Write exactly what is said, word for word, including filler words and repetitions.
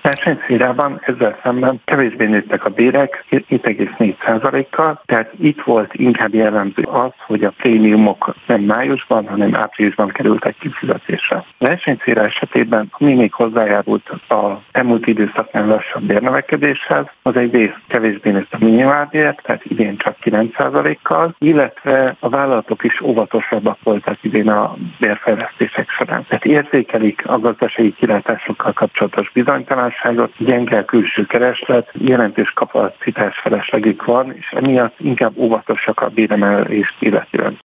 Versenyszférában ezzel szemben kevésbé nőttek a bérek hét egész négy százalékkal, tehát itt volt inkább jellemző az, hogy a prémiumok nem májusban, hanem áprilisban kerültek kifizetésre. A versenyszféra esetében, ami még hozzájárult az elmúlt időszaknál lassabb bérnövekedéshez, az egyrészt kevésbé nőtt a minimálbér, tehát idén csak kilenc százalékkal, illetve a vállalatok is óvatosabbak voltak idén a bérfejlesztések során. Tehát érzékelik a gazdasági kilátásokkal kapcsolatos bizonytalanságot, gyenge a külső kereslet, jelentős kapacitás feleslegük van, és emiatt inkább óvatosak a béremelést illetően.